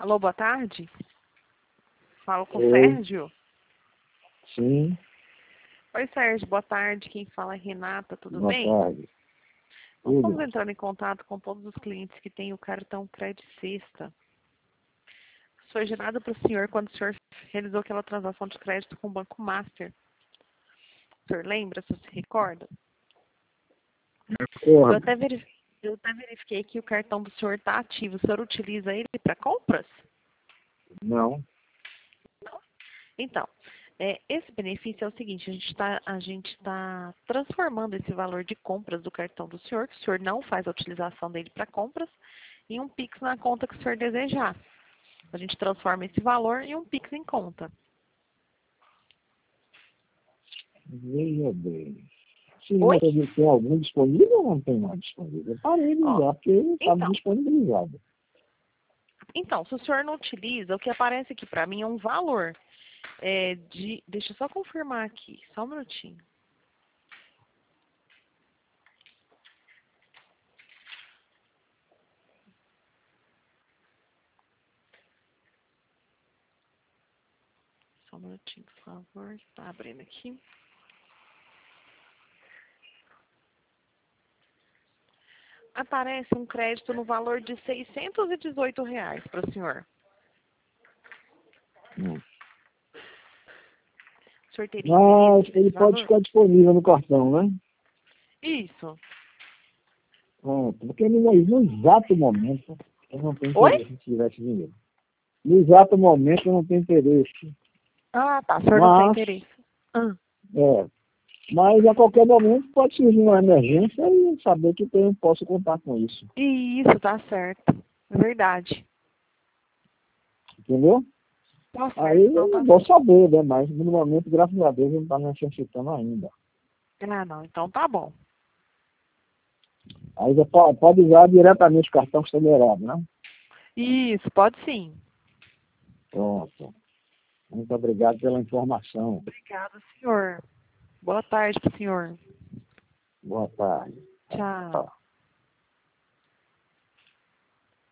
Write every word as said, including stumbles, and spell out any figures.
Alô, boa tarde. Falo com o Oi. Sérgio. Sim, Oi, Sérgio, boa tarde. Quem fala é Renata, tudo boa bem? tarde. Nós estamos Tudo? entrando em contato com todos os clientes que têm o cartão Crédito Sexta. Foi gerado para o senhor quando o senhor realizou aquela transação de crédito com o Banco Master. O senhor lembra, se se recorda? Eu Recordo. até, verif... Eu até verifiquei que o cartão do senhor está ativo. O senhor utiliza ele para compras? Não. Então, é, esse benefício é o seguinte, a gente está a gente tá transformando esse valor de compras do cartão do senhor, que o senhor não faz a utilização dele para compras, em um Pix na conta que o senhor desejar. A gente transforma esse valor em um Pix em conta. Veja bem. Se Oi? você tem algum disponível ou não tem mais disponível? Eu parei de Ó, usar porque estava então, disponibilizado. então, se o senhor não utiliza, o que aparece aqui para mim é um valor é, de... Deixa eu só confirmar aqui, só um minutinho. Só um minutinho, por favor. Está abrindo aqui. Aparece um crédito no valor de seiscentos e dezoito reais para o senhor. Hum. O senhor teria Mas interesse ele nesse pode valor? ficar disponível no cartão, né? Isso. Pronto. Porque no, no exato momento eu não tenho Oi? interesse se tivesse dinheiro. No exato momento eu não tenho interesse. Ah, tá. O senhor não tem Mas, interesse. Ah, é, mas a qualquer momento pode surgir uma emergência e saber que eu posso contar com isso. isso, tá certo. É verdade. Entendeu? Tá Aí certo, não eu tá vou certo. saber, né? Mas no momento, graças a Deus, não está necessitando ainda. Ah, não. Então tá bom. Aí você pode, pode usar diretamente o cartão acelerado, né? Isso, pode sim. Pronto. Muito obrigado pela informação. Obrigada, senhor. Boa tarde pro senhor. Boa tarde. Tchau. Tá.